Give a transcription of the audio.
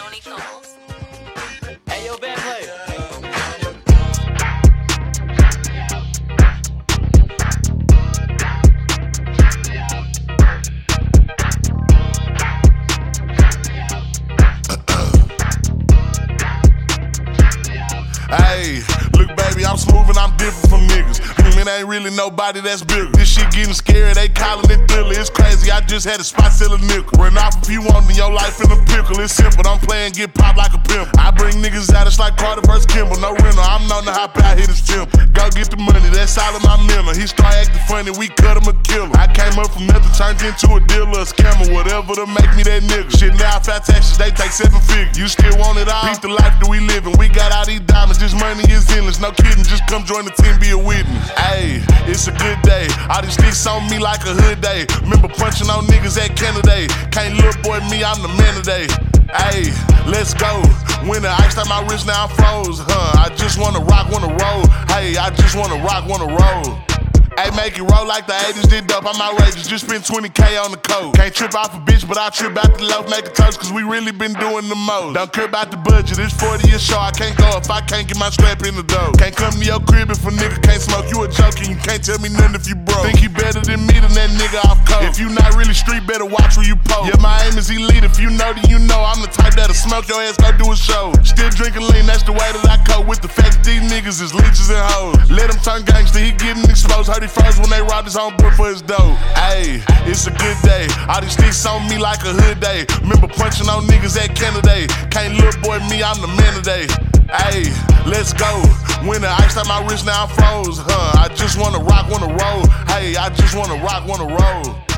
Tony Combs. Hey, yo, bad play. Hey, look baby, I'm smooth and I'm different from niggas. It ain't really nobody that's bigger. This shit getting scary, they calling it thriller. It's crazy, I just had a spot sell a nickel. Run off if you want in your life in a pickle. It's simple, I'm playing get popped like a pimp. I bring niggas out, it's like Carter vs. Kimball. No rental, I'm known to hop out, hit his temple. Go get the money, that's all in my mental. He start acting funny, we cut him a killer. I came up from nothing, turned into a dealer, a scammer, whatever to make me that nigga. Shit now, fat taxes, they take 7 figures. You still want it all? Beat the life that we living. We got all these diamonds, this money is endless. No kidding, just come join the team, be a witness. Ayy, it's a good day. All these sticks on me like a hood day. Remember punching on niggas at Kennedy. Can't little boy me, I'm the man today. Ayy, let's go. When the ice on my wrist now I'm froze. I just wanna rock, wanna roll. Hey, I just wanna rock, wanna roll. Hey, make it roll like the 80s did dope. I'm outrageous, just spent 20K on the code. Can't trip off a bitch, but I trip out the loaf, make a toast, cause we really been doing the most. Don't care about the budget, it's 40 a show. I can't go if I can't get my strap in the dough. Can't come to your crib if a nigga can't smoke. You a joke and you can't tell me nothing if you broke. Think he better than me than that nigga off coke. If you not really street, better watch where you post. Yeah, my aim is elite, if you know then you know. I'm the type that'll smoke your ass, go do a show. Still drinking lean, that's the way that I cope. With the fact that these niggas is leeches and hoes. Let him turn gangster, he getting exposed. Heard he froze when they robbed his homeboy for his dough. Ayy, it's a good day. All these sticks on me like a hood day. Remember punching on niggas at Kennedy. Can't little boy me, I'm the man today. Ayy, let's go. When the ice on my wrist now I'm froze. I just wanna rock, wanna roll. Hey, I just wanna rock, wanna roll.